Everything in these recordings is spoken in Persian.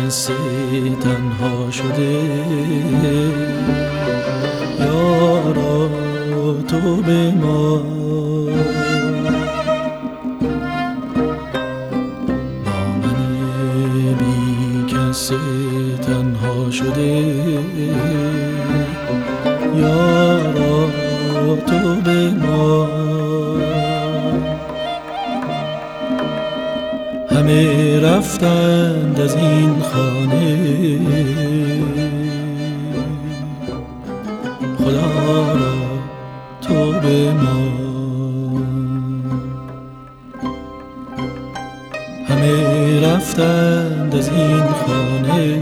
کسی تنها شده، یارا تو به ما با من بی کسی تنها شده، یارا تو به ما همه رفتند از این خانه، خدا را تو به ما همه رفتند از این خانه،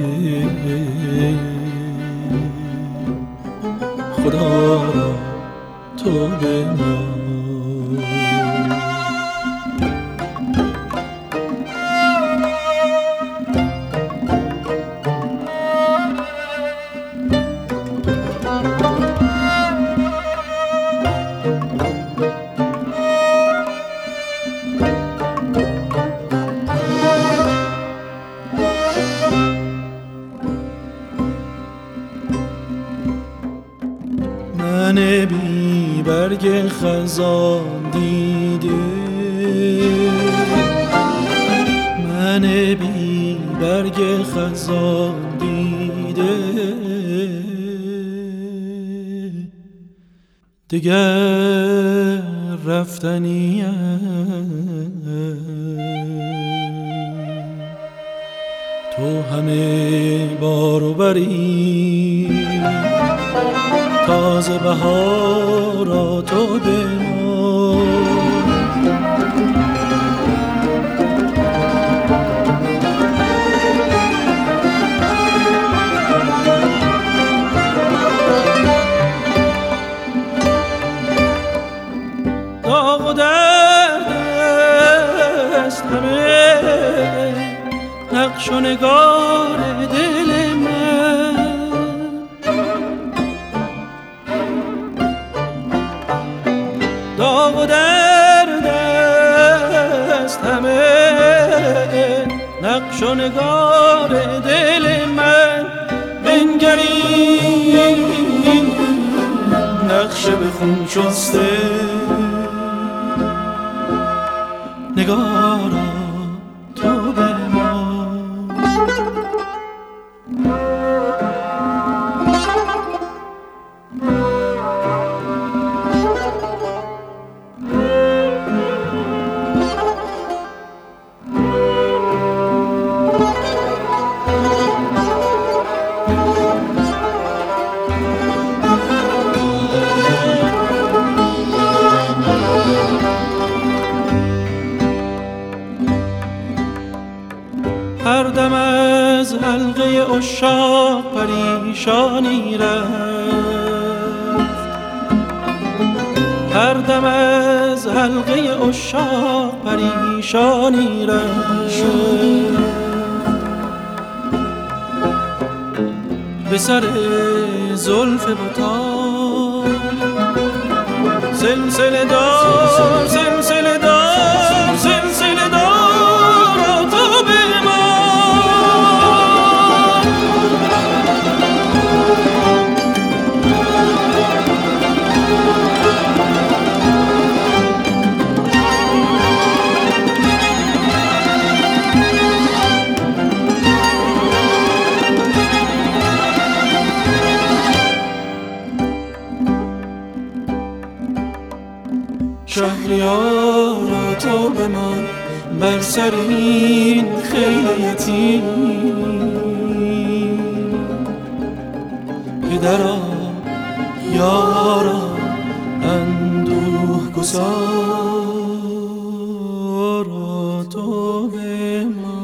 خدا را تو به ما من بی برگ خزان دیده، من بی برگ خزان دیده، دگر رفتنی تو همه بارو بری، تازه بهارا تو به ما داغ و درد است همه نقش و نگار دل من، داغ و درد است همه نقش و نگار دل من، بنگرین نقش به خون شسته، نگارا تو به ما هر دم از حلقه عشاق پریشانی رفت، هر دم از حلقه عشاق پریشانی رفت، به سر زلف بتان سلسله دار، سلسله دار، سلسله دار تو به ما شهریارا تو بمان بر سر این خیل یتیم، پدرا یارا اندوه گسارا تو بمان.